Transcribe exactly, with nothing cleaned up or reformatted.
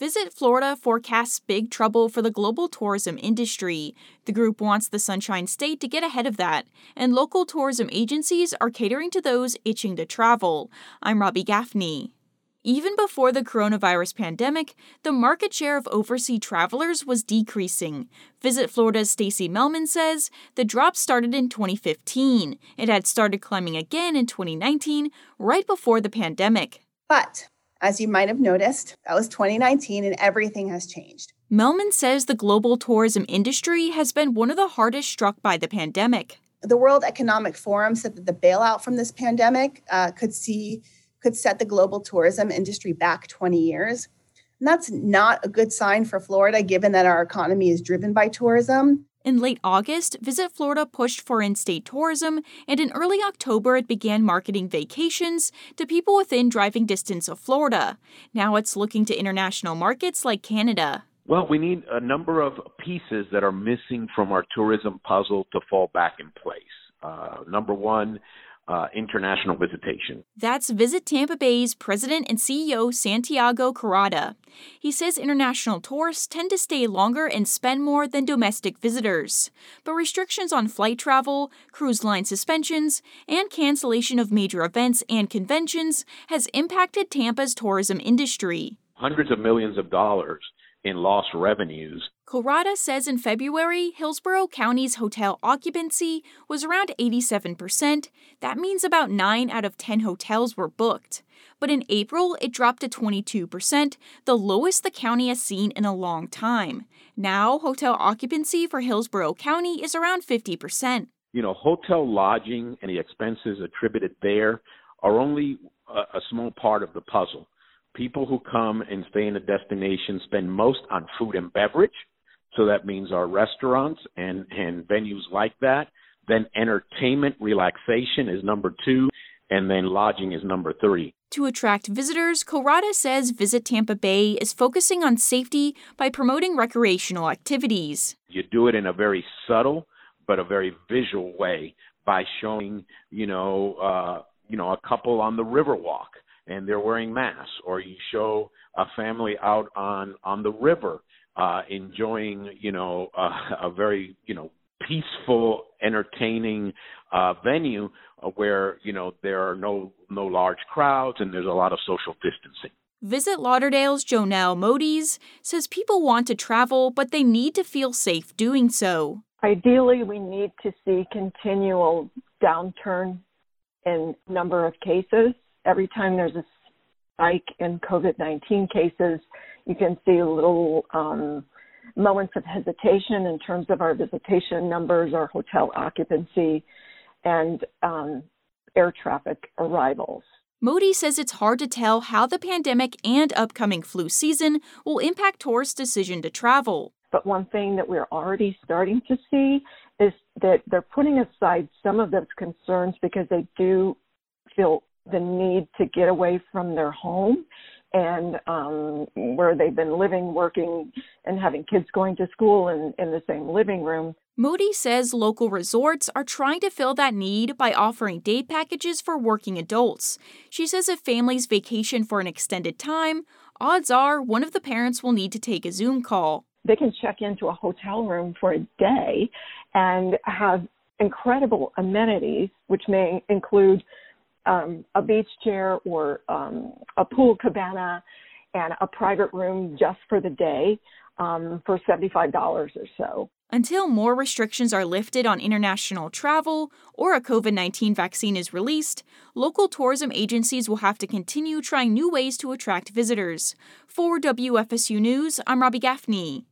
Visit Florida forecasts big trouble for the global tourism industry. The group wants the Sunshine State to get ahead of that, and local tourism agencies are catering to those itching to travel. I'm Robbie Gaffney. Even before the coronavirus pandemic, the market share of overseas travelers was decreasing. Visit Florida's Stacey Melman says the drop started in twenty fifteen. It had started climbing again in twenty nineteen, right before the pandemic. But as you might have noticed, that was twenty nineteen and everything has changed. Melman says the global tourism industry has been one of the hardest struck by the pandemic. The World Economic Forum said that the bailout from this pandemic uh, could see could set the global tourism industry back twenty years. And that's not a good sign for Florida, given that our economy is driven by tourism. In late August, Visit Florida pushed for in-state tourism, and in early October it began marketing vacations to people within driving distance of Florida. Now it's looking to international markets like Canada. Well, we need a number of pieces that are missing from our tourism puzzle to fall back in place. Uh, number one, Uh, international visitation. That's Visit Tampa Bay's president and C E O Santiago Carrata. He says international tourists tend to stay longer and spend more than domestic visitors. But restrictions on flight travel, cruise line suspensions, and cancellation of major events and conventions has impacted Tampa's tourism industry. Hundreds of millions of dollars in lost revenues. Carrata says in February, Hillsborough County's hotel occupancy was around eighty-seven percent. That means about nine out of ten hotels were booked. But in April, it dropped to twenty-two percent, the lowest the county has seen in a long time. Now, hotel occupancy for Hillsborough County is around fifty percent. You know, hotel lodging and the expenses attributed there are only a, a small part of the puzzle. People who come and stay in a destination spend most on food and beverage. So that means our restaurants and, and venues like that. Then entertainment, relaxation is number two, and then lodging is number three. To attract visitors, Carrata says Visit Tampa Bay is focusing on safety by promoting recreational activities. You do it in a very subtle but a very visual way by showing, you know, uh, you know, a couple on the Riverwalk and they're wearing masks, or you show a family out on, on the river uh, enjoying, you know, uh, a very, you know, peaceful, entertaining uh, venue uh, where, you know, there are no no large crowds and there's a lot of social distancing. Visit Lauderdale's Jonelle Modies says people want to travel, but they need to feel safe doing so. Ideally, we need to see continual downturn in number of cases. Every time there's a spike in COVID nineteen cases, you can see little um, moments of hesitation in terms of our visitation numbers, our hotel occupancy, and um, air traffic arrivals. Modi says it's hard to tell how the pandemic and upcoming flu season will impact tourists' decision to travel. But one thing that we're already starting to see is that they're putting aside some of those concerns because they do feel the need to get away from their home and um, where they've been living, working, and having kids going to school in, in the same living room. Modi says local resorts are trying to fill that need by offering day packages for working adults. She says if families vacation for an extended time, odds are one of the parents will need to take a Zoom call. They can check into a hotel room for a day and have incredible amenities, which may include um, a beach chair or um, a pool cabana and a private room just for the day um, for seventy-five dollars or so. Until more restrictions are lifted on international travel or a COVID nineteen vaccine is released, local tourism agencies will have to continue trying new ways to attract visitors. For W F S U News, I'm Robbie Gaffney.